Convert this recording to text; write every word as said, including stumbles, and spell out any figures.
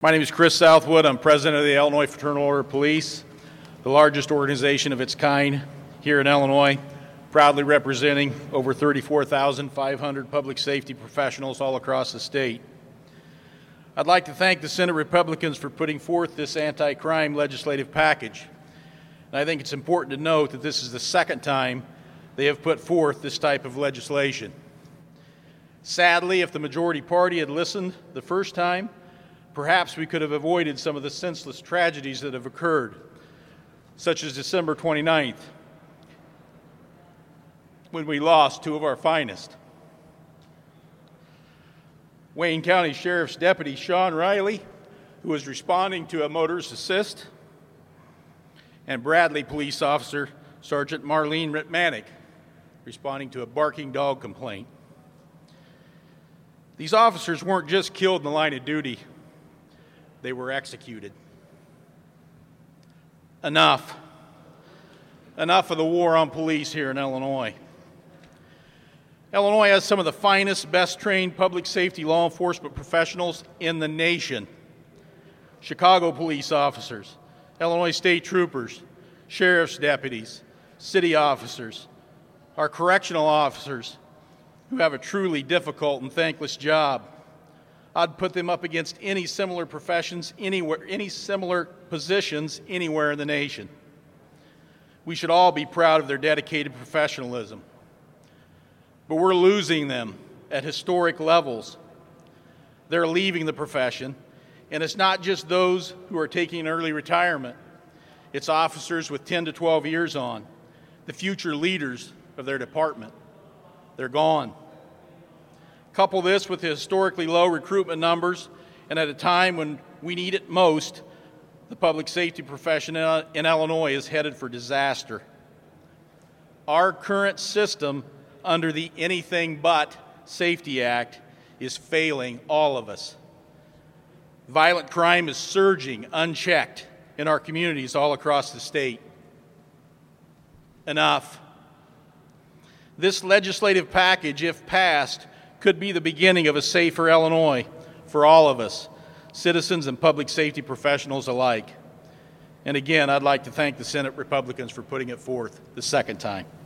My name is Chris Southwood. I'm president of the Illinois Fraternal Order of Police, the largest organization of its kind here in Illinois, proudly representing over thirty-four thousand five hundred public safety professionals all across the state. I'd like to thank the Senate Republicans for putting forth this anti-crime legislative package. And I think it's important to note that this is the second time they have put forth this type of legislation. Sadly, if the majority party had listened the first time, perhaps we could have avoided some of the senseless tragedies that have occurred, such as December twenty-ninth, when we lost two of our finest. Wayne County Sheriff's Deputy Sean Riley, who was responding to a motorist assist, and Bradley Police Officer Sergeant Marlene Ritmanick, responding to a barking dog complaint. These officers weren't just killed in the line of duty, they were executed. Enough. Enough of the war on police here in Illinois. Illinois has some of the finest, best-trained public safety law enforcement professionals in the nation. Chicago police officers, Illinois state troopers, sheriff's deputies, city officers, our correctional officers who have a truly difficult and thankless job. I'd put them up against any similar professions, anywhere, any similar positions anywhere in the nation. We should all be proud of their dedicated professionalism. But we're losing them at historic levels. They're leaving the profession, and it's not just those who are taking early retirement. It's officers with ten to twelve years on, the future leaders of their department. They're gone. Couple this with the historically low recruitment numbers, and at a time when we need it most, the public safety profession in Illinois is headed for disaster. Our current system under the Anything But Safety Act is failing all of us. Violent crime is surging unchecked in our communities all across the state. Enough. This legislative package, if passed, could be the beginning of a safer Illinois for all of us, citizens and public safety professionals alike. And again, I'd like to thank the Senate Republicans for putting it forth the second time.